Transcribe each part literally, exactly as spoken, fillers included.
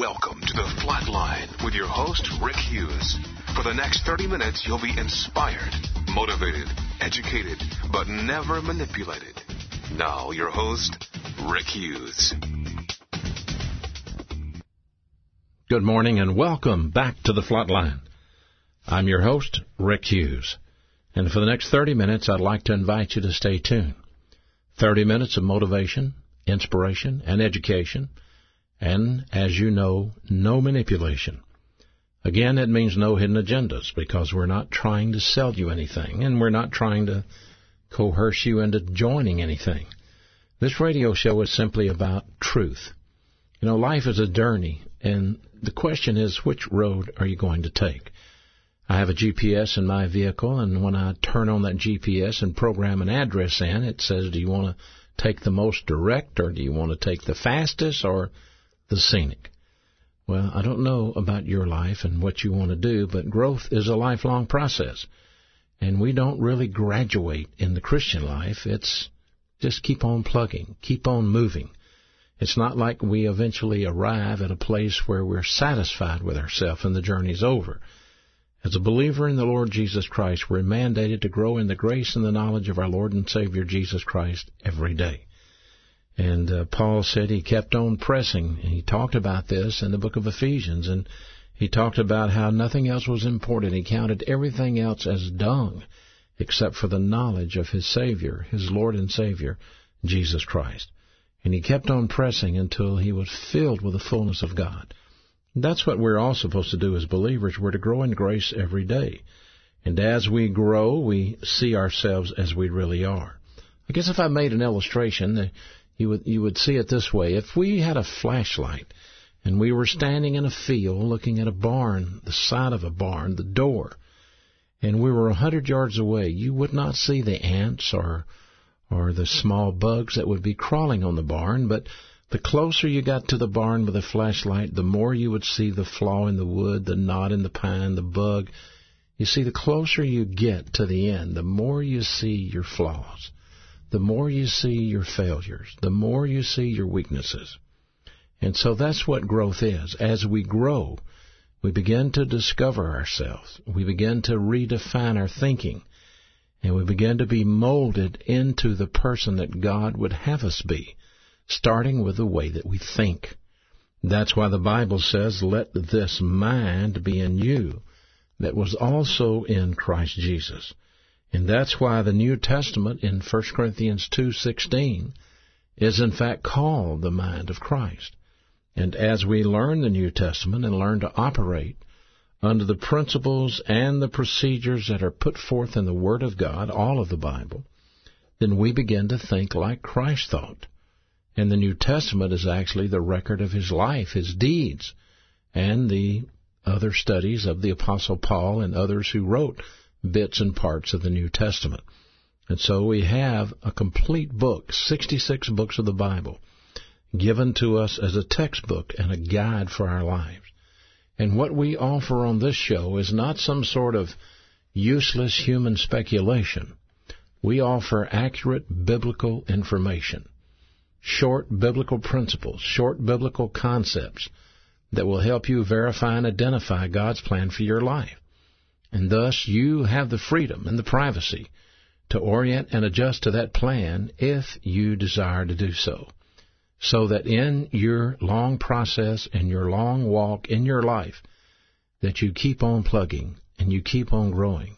Welcome to the Flatline with your host, Rick Hughes. For the next thirty minutes, you'll be inspired, motivated, educated, but never manipulated. Now, your host, Rick Hughes. Good morning and welcome back to the Flatline. I'm your host, Rick Hughes. And for the next thirty minutes, I'd like to invite you to stay tuned. thirty minutes of motivation, inspiration, and education. And, as you know, no manipulation. Again, it means no hidden agendas, because we're not trying to sell you anything, and we're not trying to coerce you into joining anything. This radio show is simply about truth. You know, life is a journey, and the question is, which road are you going to take? I have a G P S in my vehicle, and when I turn on that G P S and program an address in, it says, do you want to take the most direct, or do you want to take the fastest, or the scenic? Well, I don't know about your life and what you want to do, but growth is a lifelong process. And we don't really graduate in the Christian life. It's just keep on plugging, keep on moving. It's not like we eventually arrive at a place where we're satisfied with ourselves and the journey's over. As a believer in the Lord Jesus Christ, we're mandated to grow in the grace and the knowledge of our Lord and Savior Jesus Christ every day. And uh, Paul said he kept on pressing, and he talked about this in the book of Ephesians, and he talked about how nothing else was important. He counted everything else as dung except for the knowledge of his Savior, his Lord and Savior, Jesus Christ. And he kept on pressing until he was filled with the fullness of God. That's what we're all supposed to do as believers. We're to grow in grace every day. And as we grow, we see ourselves as we really are. I guess if I made an illustration, You would, you would see it this way. If we had a flashlight and we were standing in a field looking at a barn, the side of a barn, the door, and we were a hundred yards away, you would not see the ants or or the small bugs that would be crawling on the barn, but the closer you got to the barn with a flashlight, the more you would see the flaw in the wood, the knot in the pine, the bug. You see, the closer you get to the end, the more you see your flaws. The more you see your failures, the more you see your weaknesses. And so that's what growth is. As we grow, we begin to discover ourselves. We begin to redefine our thinking. And we begin to be molded into the person that God would have us be, starting with the way that we think. That's why the Bible says, let this mind be in you that was also in Christ Jesus. And that's why the New Testament in First Corinthians two sixteen is in fact called the mind of Christ. And as we learn the New Testament and learn to operate under the principles and the procedures that are put forth in the Word of God, all of the Bible, then we begin to think like Christ thought. And the New Testament is actually the record of his life, his deeds, and the other studies of the Apostle Paul and others who wrote bits and parts of the New Testament. And so we have a complete book, sixty-six books of the Bible, given to us as a textbook and a guide for our lives. And what we offer on this show is not some sort of useless human speculation. We offer accurate biblical information, short biblical principles, short biblical concepts that will help you verify and identify God's plan for your life. And thus you have the freedom and the privacy to orient and adjust to that plan if you desire to do so. So that in your long process and your long walk in your life, that you keep on plugging and you keep on growing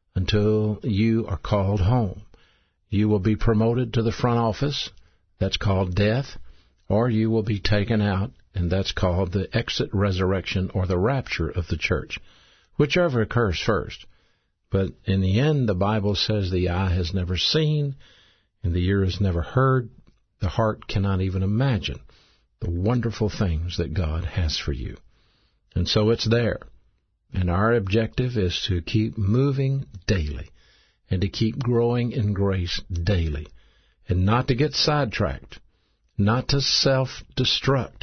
until you are called home. You will be promoted to the front office, that's called death, or you will be taken out, and that's called the exit resurrection or the rapture of the church. Whichever occurs first. But in the end, the Bible says the eye has never seen, and the ear has never heard, the heart cannot even imagine the wonderful things that God has for you. And so it's there. And our objective is to keep moving daily, and to keep growing in grace daily, and not to get sidetracked, not to self-destruct,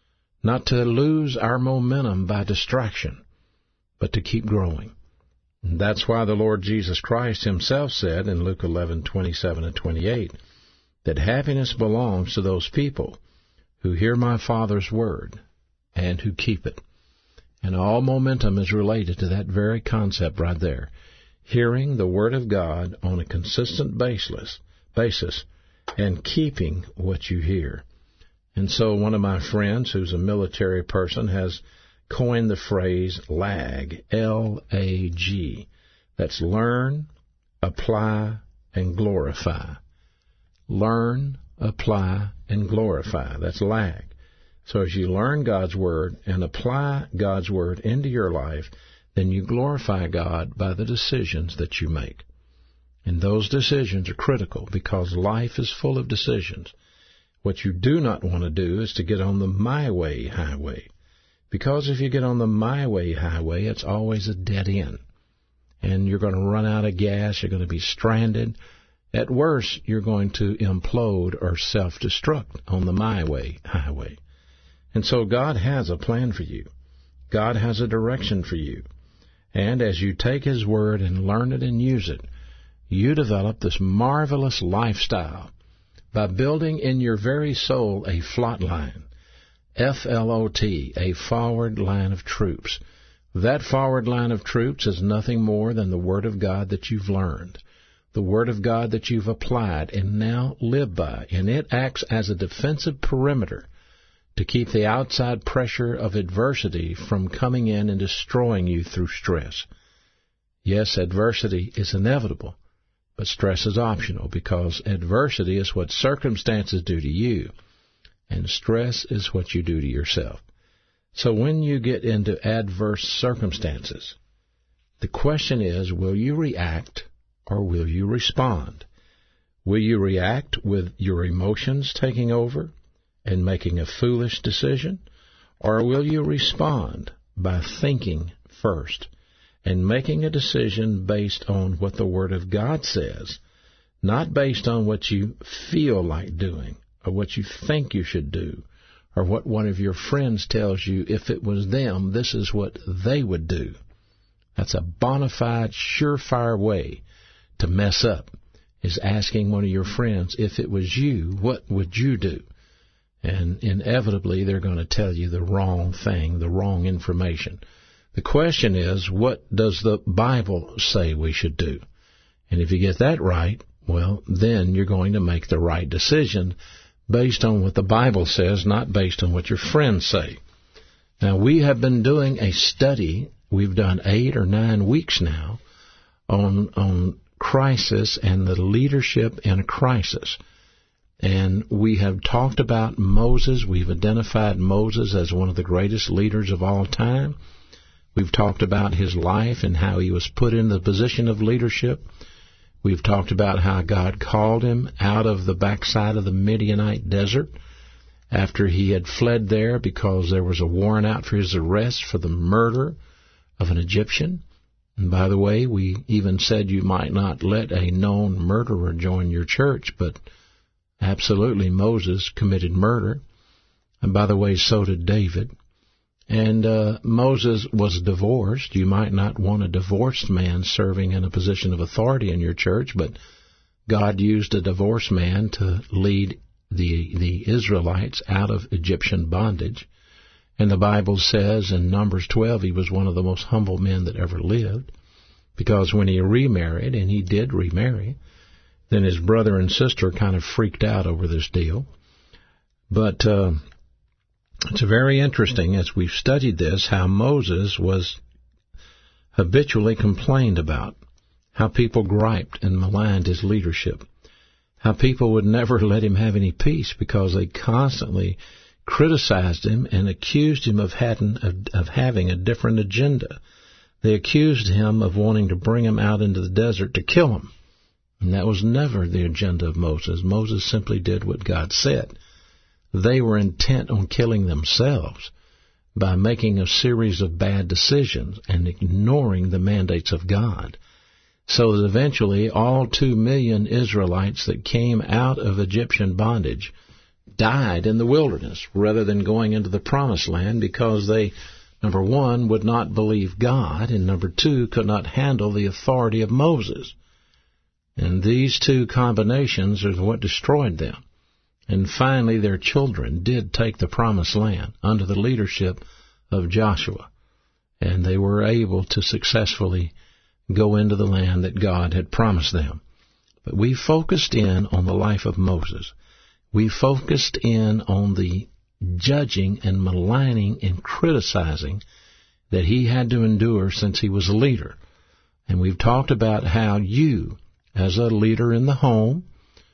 not to lose our momentum by distraction, but to keep growing. And that's why the Lord Jesus Christ himself said in Luke eleven twenty-seven and twenty-eight that happiness belongs to those people who hear my Father's word and who keep it. And all momentum is related to that very concept right there. Hearing the Word of God on a consistent basis, basis and keeping what you hear. And so one of my friends, who's a military person, has coined the phrase LAG, L A G. That's learn, apply, and glorify. Learn, apply, and glorify. That's LAG. So as you learn God's Word and apply God's Word into your life, then you glorify God by the decisions that you make. And those decisions are critical because life is full of decisions. What you do not want to do is to get on the my way highway. Because if you get on the my way highway, it's always a dead end. And you're going to run out of gas, you're going to be stranded. At worst, you're going to implode or self-destruct on the my way highway. And so God has a plan for you. God has a direction for you. And as you take His Word and learn it and use it, you develop this marvelous lifestyle by building in your very soul a flot line, F L O T, a forward line of troops. That forward line of troops is nothing more than the Word of God that you've learned, the Word of God that you've applied and now live by, and it acts as a defensive perimeter to keep the outside pressure of adversity from coming in and destroying you through stress. Yes, adversity is inevitable, but stress is optional because adversity is what circumstances do to you, and stress is what you do to yourself. So when you get into adverse circumstances, the question is, will you react or will you respond? Will you react with your emotions taking over and making a foolish decision? Or will you respond by thinking first and making a decision based on what the Word of God says, not based on what you feel like doing or what you think you should do or what one of your friends tells you if it was them, this is what they would do? That's a bona fide, surefire way to mess up, is asking one of your friends, if it was you, what would you do? And inevitably, they're going to tell you the wrong thing, the wrong information. The question is, what does the Bible say we should do? And if you get that right, well, then you're going to make the right decision based on what the Bible says, not based on what your friends say. Now, we have been doing a study, we've done eight or nine weeks now, on, on crisis and the leadership in a crisis. And we have talked about Moses. We've identified Moses as one of the greatest leaders of all time. We've talked about his life and how he was put in the position of leadership. We've talked about how God called him out of the backside of the Midianite desert after he had fled there because there was a warrant out for his arrest for the murder of an Egyptian. And by the way, we even said you might not let a known murderer join your church, but absolutely, Moses committed murder. And by the way, so did David. And uh, Moses was divorced. You might not want a divorced man serving in a position of authority in your church, but God used a divorced man to lead the the Israelites out of Egyptian bondage. And the Bible says in Numbers twelve he was one of the most humble men that ever lived, because when he remarried, and he did remarry, then his brother and sister kind of freaked out over this deal. But uh, it's very interesting, as we've studied this, how Moses was habitually complained about, how people griped and maligned his leadership, how people would never let him have any peace because they constantly criticized him and accused him of having, of, of having a different agenda. They accused him of wanting to bring him out into the desert to kill him. And that was never the agenda of Moses. Moses simply did what God said. They were intent on killing themselves by making a series of bad decisions and ignoring the mandates of God. So that eventually all two million Israelites that came out of Egyptian bondage died in the wilderness rather than going into the promised land because they, number one, would not believe God, and number two, could not handle the authority of Moses. And these two combinations are what destroyed them. And finally, their children did take the promised land under the leadership of Joshua. And they were able to successfully go into the land that God had promised them. But we focused in on the life of Moses. We focused in on the judging and maligning and criticizing that he had to endure since he was a leader. And we've talked about how you, as a leader in the home,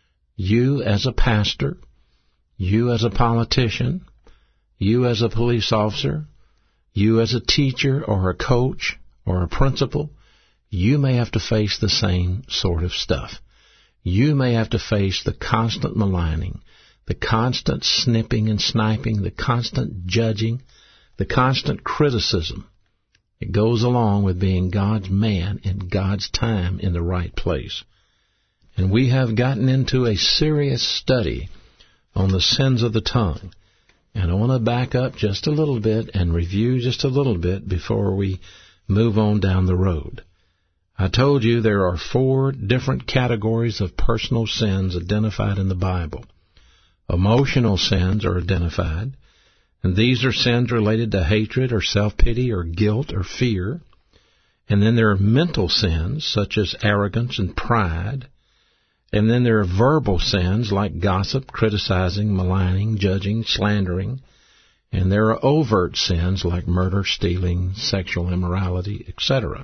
you as a pastor, you as a politician, you as a police officer, you as a teacher or a coach or a principal, you may have to face the same sort of stuff. You may have to face the constant maligning, the constant snipping and sniping, the constant judging, the constant criticism. It goes along with being God's man in God's time in the right place. And we have gotten into a serious study on the sins of the tongue. And I want to back up just a little bit and review just a little bit before we move on down the road. I told you there are four different categories of personal sins identified in the Bible. Emotional sins are identified, and these are sins related to hatred or self-pity or guilt or fear. And then there are mental sins such as arrogance and pride. And then there are verbal sins like gossip, criticizing, maligning, judging, slandering. And there are overt sins like murder, stealing, sexual immorality, et cetera.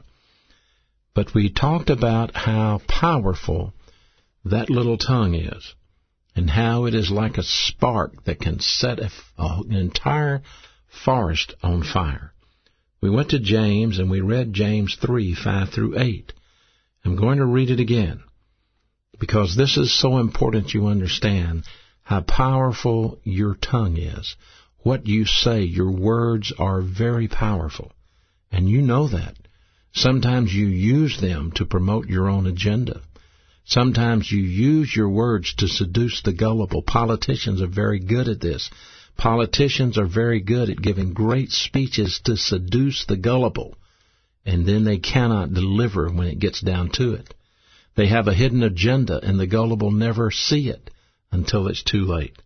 But we talked about how powerful that little tongue is and how it is like a spark that can set a, an entire forest on fire. We went to James and we read James three, five through eight. I'm going to read it again because this is so important you understand how powerful your tongue is. What you say, your words are very powerful, and you know that. Sometimes you use them to promote your own agenda. Sometimes you use your words to seduce the gullible. Politicians are very good at this. Politicians are very good at giving great speeches to seduce the gullible, and then they cannot deliver when it gets down to it. They have a hidden agenda, and the gullible never see it until it's too late.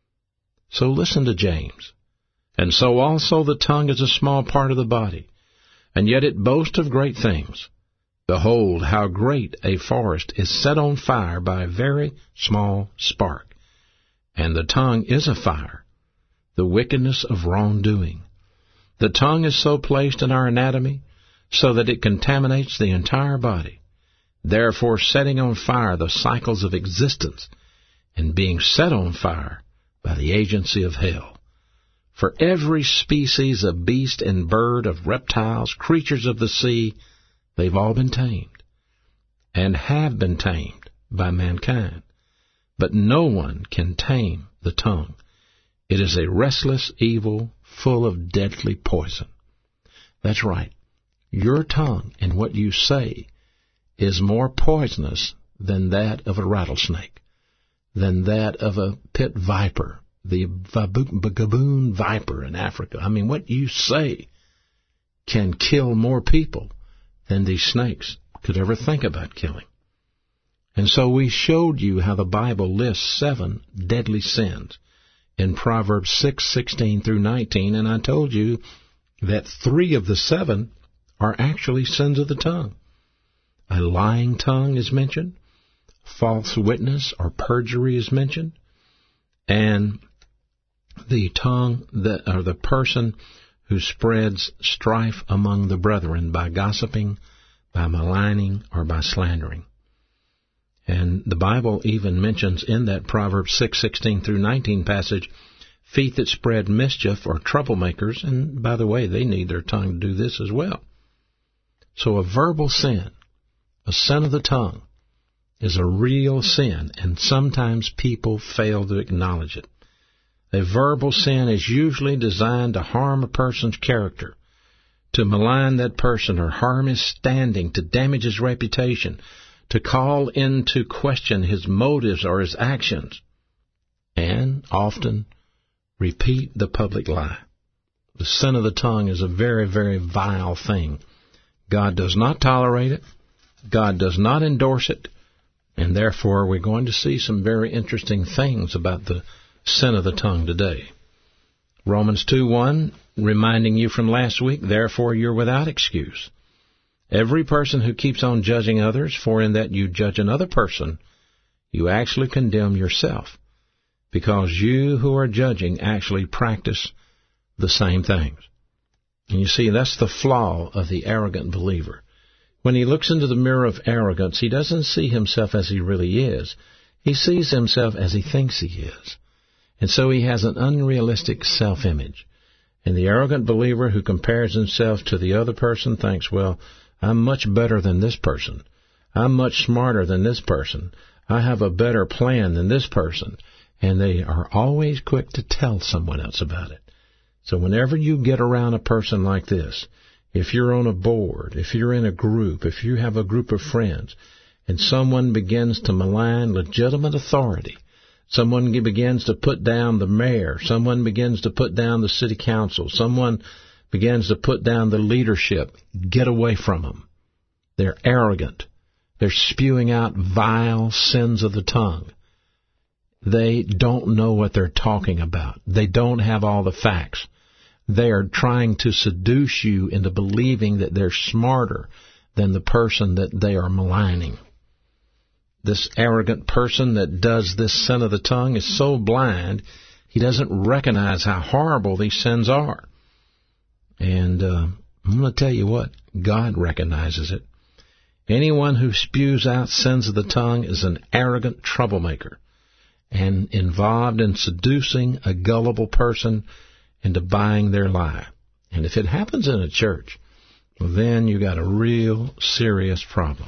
So listen to James. And so also the tongue is a small part of the body, and yet it boasts of great things. Behold, how great a forest is set on fire by a very small spark. And the tongue is a fire, the wickedness of wrongdoing. The tongue is so placed in our anatomy so that it contaminates the entire body, therefore setting on fire the cycles of existence and being set on fire by the agency of hell. For every species of beast and bird, of reptiles, creatures of the sea, they've all been tamed and have been tamed by mankind. But no one can tame the tongue. It is a restless evil full of deadly poison. That's right. Your tongue and what you say is more poisonous than that of a rattlesnake, than that of a pit viper, the baboon viper in Africa. I mean, what you say can kill more people than these snakes could ever think about killing. And so we showed you how the Bible lists seven deadly sins in Proverbs six, sixteen through nineteen, and I told you that three of the seven are actually sins of the tongue. A lying tongue is mentioned, false witness or perjury is mentioned, and the tongue that, or the person who spreads strife among the brethren by gossiping, by maligning, or by slandering. And the Bible even mentions in that Proverbs six, sixteen through nineteen passage, feet that spread mischief or troublemakers, and by the way, they need their tongue to do this as well. So a verbal sin, a sin of the tongue, is a real sin, and sometimes people fail to acknowledge it. A verbal sin is usually designed to harm a person's character, to malign that person or harm his standing, to damage his reputation, to call into question his motives or his actions, and often repeat the public lie. The sin of the tongue is a very, very vile thing. God does not tolerate it. God does not endorse it. And therefore, we're going to see some very interesting things about the sin of the tongue today. Romans two one, reminding you from last week, therefore you're without excuse. Every person who keeps on judging others, for in that you judge another person, you actually condemn yourself, because you who are judging actually practice the same things. And you see, that's the flaw of the arrogant believer. When he looks into the mirror of arrogance, he doesn't see himself as he really is. He sees himself as he thinks he is. And so he has an unrealistic self-image. And the arrogant believer who compares himself to the other person thinks, well, I'm much better than this person. I'm much smarter than this person. I have a better plan than this person. And they are always quick to tell someone else about it. So whenever you get around a person like this, if you're on a board, if you're in a group, if you have a group of friends, and someone begins to malign legitimate authority, someone begins to put down the mayor, someone begins to put down the city council, someone begins to put down the leadership, get away from them. They're arrogant. They're spewing out vile sins of the tongue. They don't know what they're talking about. They don't have all the facts. They are trying to seduce you into believing that they're smarter than the person that they are maligning. This arrogant person that does this sin of the tongue is so blind, he doesn't recognize how horrible these sins are. And uh, I'm going to tell you what, God recognizes it. Anyone who spews out sins of the tongue is an arrogant troublemaker and involved in seducing a gullible person into buying their lie. And if it happens in a church, well, then you got a real serious problem.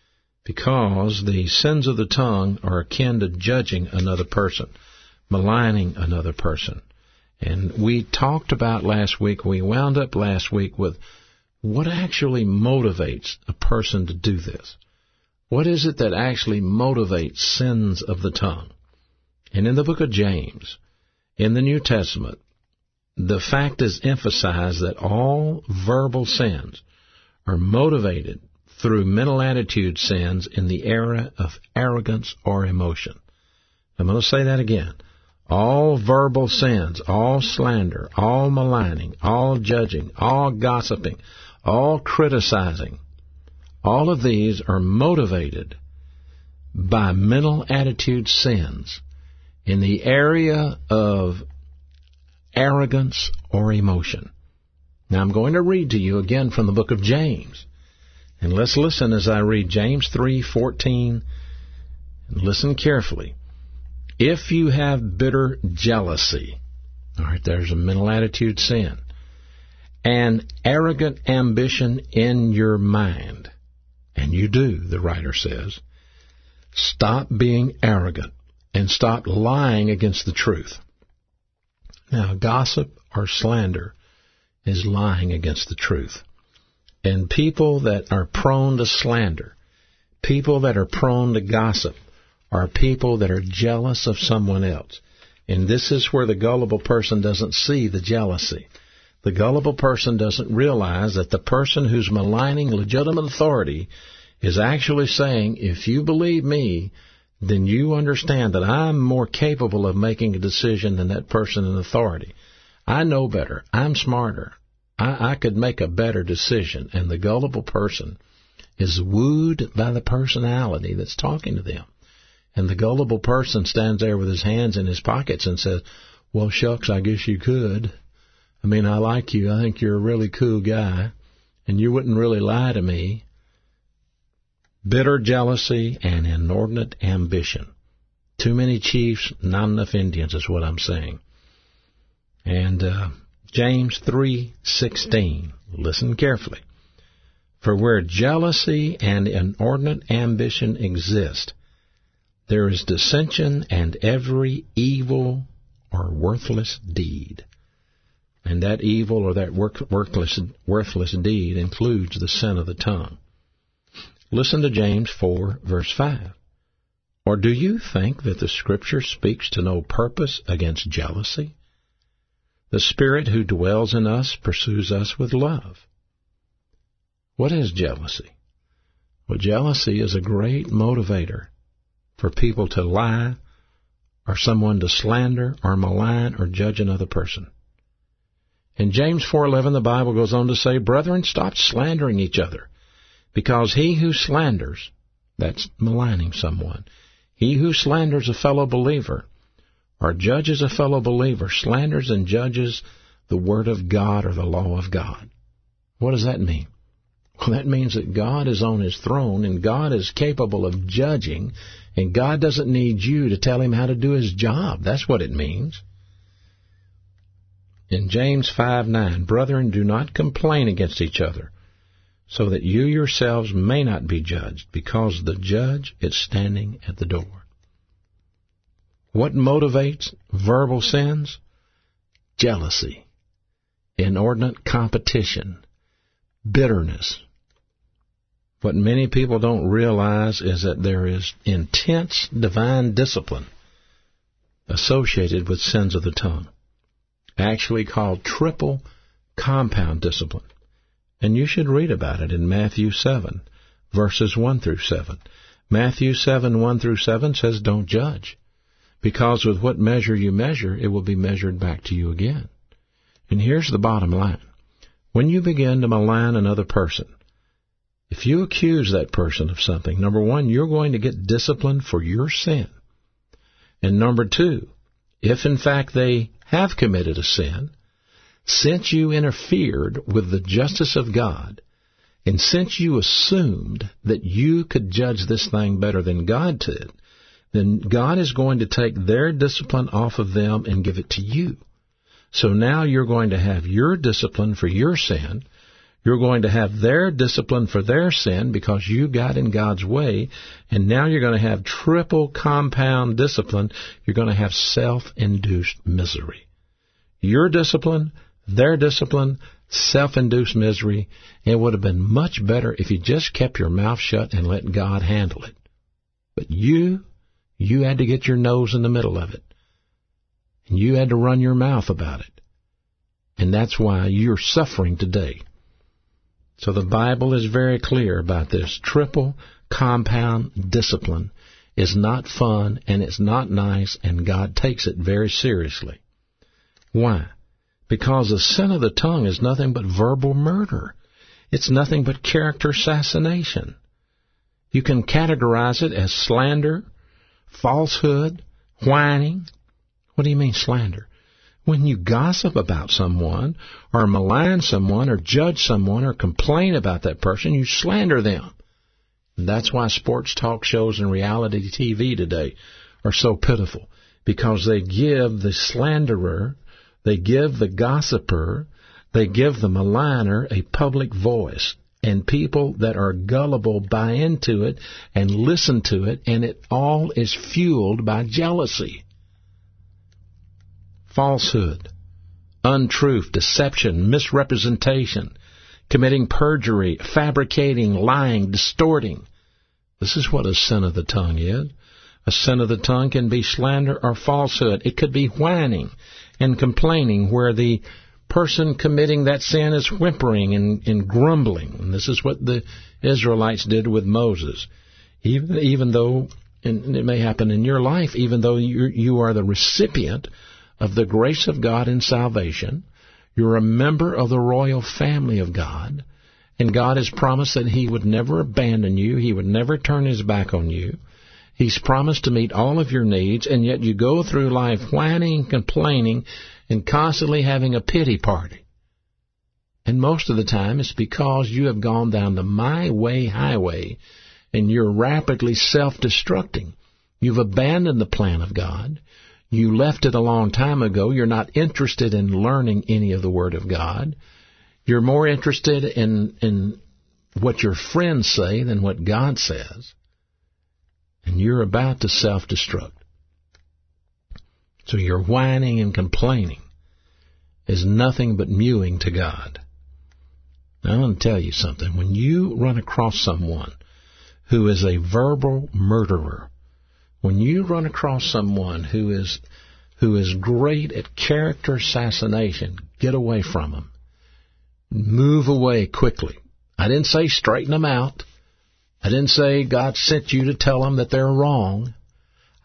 Because the sins of the tongue are akin to judging another person, maligning another person. And we talked about last week, we wound up last week with what actually motivates a person to do this. What is it that actually motivates sins of the tongue? And in the book of James, in the New Testament, the fact is emphasized that all verbal sins are motivated through mental attitude sins in the area of arrogance or emotion. I'm going to say that again. All verbal sins, all slander, all maligning, all judging, all gossiping, all criticizing, all of these are motivated by mental attitude sins in the area of arrogance or emotion. Now I'm going to read to you again from the book of James. And let's listen as I read James three fourteen. And listen carefully. If you have bitter jealousy, all right, there's a mental attitude sin, and arrogant ambition in your mind, and you do, the writer says, stop being arrogant and stop lying against the truth. Now, gossip or slander is lying against the truth. And people that are prone to slander, people that are prone to gossip, are people that are jealous of someone else. And this is where the gullible person doesn't see the jealousy. The gullible person doesn't realize that the person who's maligning legitimate authority is actually saying, if you believe me, then you understand that I'm more capable of making a decision than that person in authority. I know better. I'm smarter. I, I could make a better decision. And the gullible person is wooed by the personality that's talking to them. And the gullible person stands there with his hands in his pockets and says, well, shucks, I guess you could. I mean, I like you. I think you're a really cool guy. And you wouldn't really lie to me. Bitter jealousy and inordinate ambition. Too many chiefs, not enough Indians is what I'm saying. And uh, James three sixteen, listen carefully. For where jealousy and inordinate ambition exist, there is dissension and every evil or worthless deed. And that evil or that work, worthless, worthless deed includes the sin of the tongue. Listen to James four, verse five. Or do you think that the Scripture speaks to no purpose against jealousy? The Spirit who dwells in us pursues us with love. What is jealousy? Well, jealousy is a great motivator for people to lie or someone to slander or malign or judge another person. In James four eleven, the Bible goes on to say, "Brethren, stop slandering each other, because he who slanders," that's maligning someone, "he who slanders a fellow believer or judges a fellow believer slanders and judges the word of God or the law of God." What does that mean? Well, that means that God is on his throne and God is capable of judging, and God doesn't need you to tell him how to do his job. That's what it means. In James five nine, "Brethren, do not complain against each other, so that you yourselves may not be judged, because the judge is standing at the door." What motivates verbal sins? Jealousy, inordinate competition, bitterness. What many people don't realize is that there is intense divine discipline associated with sins of the tongue, actually called triple compound discipline. And you should read about it in Matthew seven, verses one through seven. Matthew seven, one through seven says, "Don't judge, because with what measure you measure, it will be measured back to you again." And here's the bottom line. When you begin to malign another person, if you accuse that person of something, number one, you're going to get disciplined for your sin. And number two, if in fact they have committed a sin, since you interfered with the justice of God, and since you assumed that you could judge this thing better than God did, then God is going to take their discipline off of them and give it to you. So now you're going to have your discipline for your sin. You're going to have their discipline for their sin because you got in God's way, and now you're going to have triple compound discipline. You're going to have self-induced misery. Your discipline, their discipline, self-induced misery. It would have been much better if you just kept your mouth shut and let God handle it. But you, you had to get your nose in the middle of it. And you had to run your mouth about it. And that's why you're suffering today. So the Bible is very clear about this. Triple compound discipline is not fun, and it's not nice, and God takes it very seriously. Why? Because the sin of the tongue is nothing but verbal murder. It's nothing but character assassination. You can categorize it as slander, falsehood, whining. What do you mean slander? When you gossip about someone, or malign someone, or judge someone, or complain about that person, you slander them. And that's why sports talk shows and reality T V today are so pitiful, because they give the slanderer, they give the gossiper, they give the maligner a public voice. And people that are gullible buy into it and listen to it, and it all is fueled by jealousy. Falsehood, untruth, deception, misrepresentation, committing perjury, fabricating, lying, distorting. This is what a sin of the tongue is. A sin of the tongue can be slander or falsehood. It could be whining and complaining, where the person committing that sin is whimpering and, and grumbling. And this is what the Israelites did with Moses. Even, even though, and it may happen in your life, even though you you are the recipient of the grace of God in salvation, you're a member of the royal family of God, and God has promised that He would never abandon you, He would never turn His back on you. He's promised to meet all of your needs, and yet you go through life whining, complaining, and constantly having a pity party. And most of the time it's because you have gone down the my way highway, and you're rapidly self-destructing. You've abandoned the plan of God. You left it a long time ago. You're not interested in learning any of the Word of God. You're more interested in, in what your friends say than what God says. And you're about to self-destruct. So your whining and complaining is nothing but mewing to God. Now, I want to tell you something. When you run across someone who is a verbal murderer, when you run across someone who is who is great at character assassination, get away from them. Move away quickly. I didn't say straighten them out. I didn't say God sent you to tell them that they're wrong.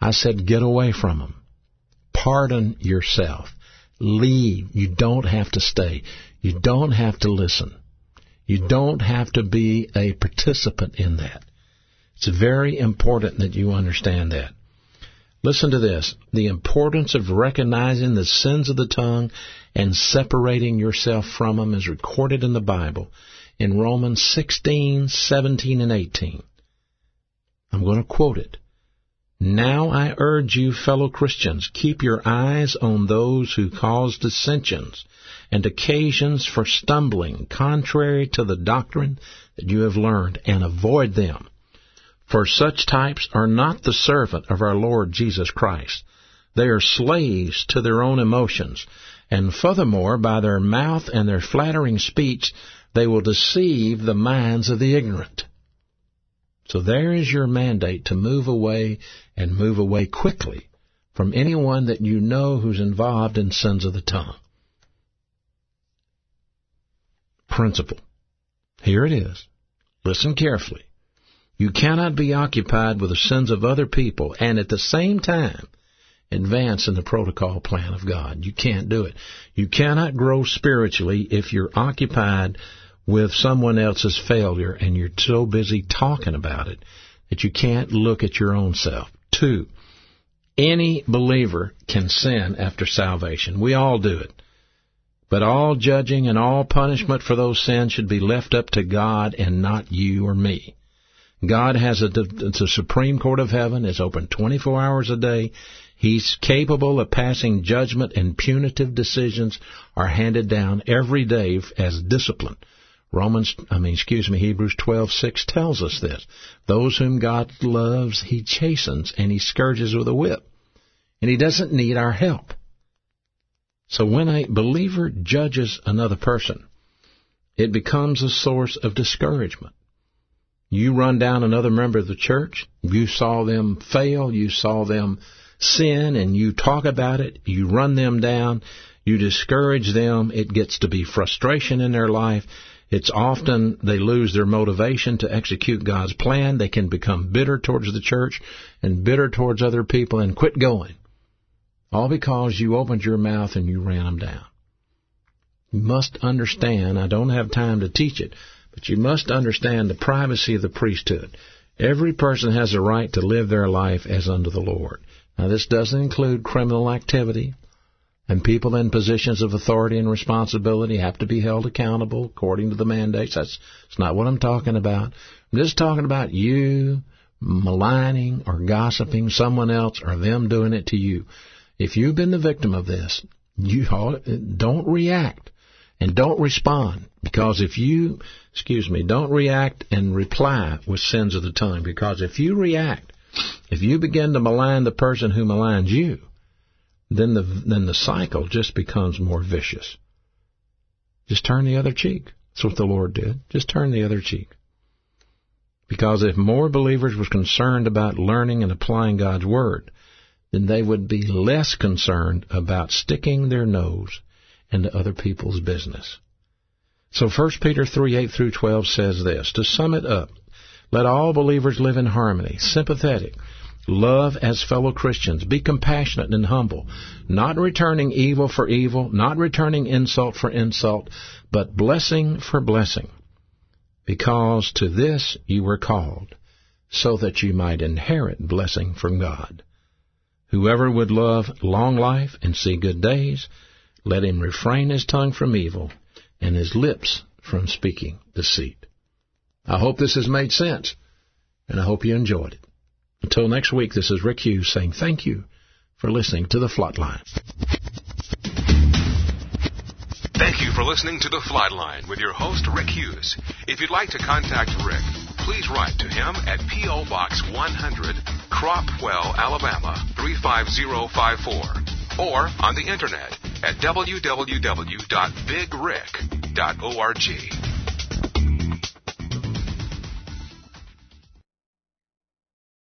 I said get away from them. Pardon yourself. Leave. You don't have to stay. You don't have to listen. You don't have to be a participant in that. It's very important that you understand that. Listen to this. The importance of recognizing the sins of the tongue and separating yourself from them is recorded in the Bible in Romans sixteen, seventeen, and eighteen. I'm going to quote it. Now I urge you, fellow Christians, keep your eyes on those who cause dissensions and occasions for stumbling, contrary to the doctrine that you have learned, and avoid them. For such types are not the servant of our Lord Jesus Christ. They are slaves to their own emotions, and furthermore, by their mouth and their flattering speech, they will deceive the minds of the ignorant. So there is your mandate to move away, and move away quickly, from anyone that you know who's involved in sins of the tongue. Principle. Here it is. Listen carefully. You cannot be occupied with the sins of other people and at the same time advance in the protocol plan of God. You can't do it. You cannot grow spiritually if you're occupied with someone else's failure and you're so busy talking about it that you can't look at your own self. Two, any believer can sin after salvation. We all do it. But all judging and all punishment for those sins should be left up to God and not you or me. God has a, the Supreme Court of Heaven. It's open twenty-four hours a day. He's capable of passing judgment, and punitive decisions are handed down every day as discipline. Romans, I mean, excuse me, Hebrews twelve six tells us this. Those whom God loves, He chastens, and He scourges with a whip. And He doesn't need our help. So when a believer judges another person, it becomes a source of discouragement. You run down another member of the church, you saw them fail, you saw them sin, and you talk about it, you run them down, you discourage them, it gets to be frustration in their life. It's often they lose their motivation to execute God's plan. They can become bitter towards the church and bitter towards other people and quit going. All because you opened your mouth and you ran them down. You must understand, I don't have time to teach it, but you must understand the privacy of the priesthood. Every person has a right to live their life as unto the Lord. Now, this doesn't include criminal activity, and people in positions of authority and responsibility have to be held accountable according to the mandates. That's, that's not what I'm talking about. I'm just talking about you maligning or gossiping someone else or them doing it to you. If you've been the victim of this, you don't react and don't respond. Because if you, excuse me, don't react and reply with sins of the tongue. Because if you react, if you begin to malign the person who maligns you, then the then the cycle just becomes more vicious. Just turn the other cheek. That's what the Lord did. Just turn the other cheek. Because if more believers were concerned about learning and applying God's Word, then they would be less concerned about sticking their nose into other people's business. So First Peter three, eight through twelve says this. To sum it up, let all believers live in harmony, sympathetic, love as fellow Christians, be compassionate and humble, not returning evil for evil, not returning insult for insult, but blessing for blessing. Because to this you were called, so that you might inherit blessing from God. Whoever would love long life and see good days, let him refrain his tongue from evil and his lips from speaking deceit. I hope this has made sense, and I hope you enjoyed it. Until next week, this is Rick Hughes saying thank you for listening to The Flatline. Thank you for listening to The Flatline with your host, Rick Hughes. If you'd like to contact Rick, please write to him at P O. Box one hundred, Cropwell, Alabama, three five zero five four, or on the Internet at w w w dot big rick dot org.